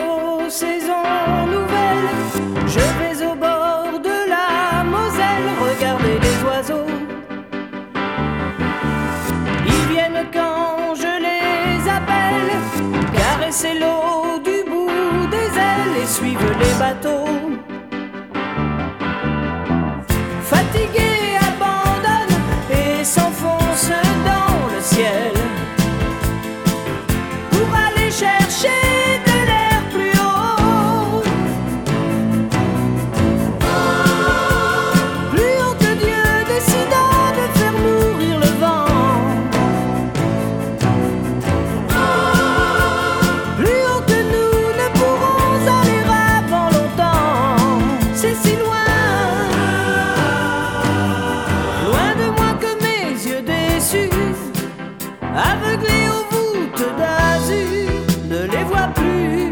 aux saisons nouvelles. Je vais au bord de la Moselle regarder les oiseaux. Ils viennent quand je les appelle, caresser l'eau du bout des ailes et suivent les bateaux. Fatigués abandonnent et s'enfoncent dans le ciel pour aller chercher de l'air plus haut. Plus haut que Dieu décida de faire mourir le vent. Plus haut que nous ne pourrons aller avant longtemps. C'est si loin, loin de moi que mes yeux déçus, aveuglés aux voûtes d'azur, ne les voient plus.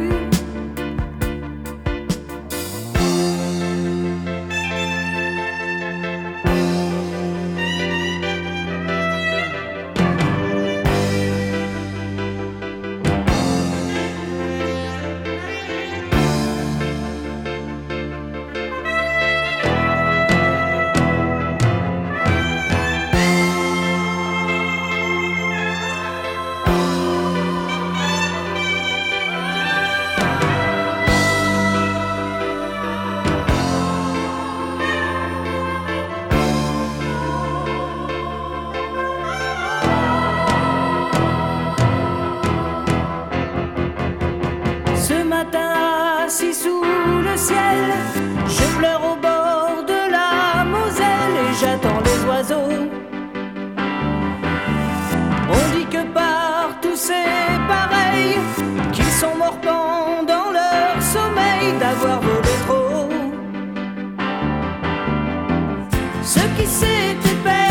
Ce matin, assis sous le ciel, je pleure au bord de la Moselle et j'attends les oiseaux. On dit que partout c'est pareil, qu'ils sont morts pendant leur sommeil d'avoir volé trop. Ce qui s'était perdu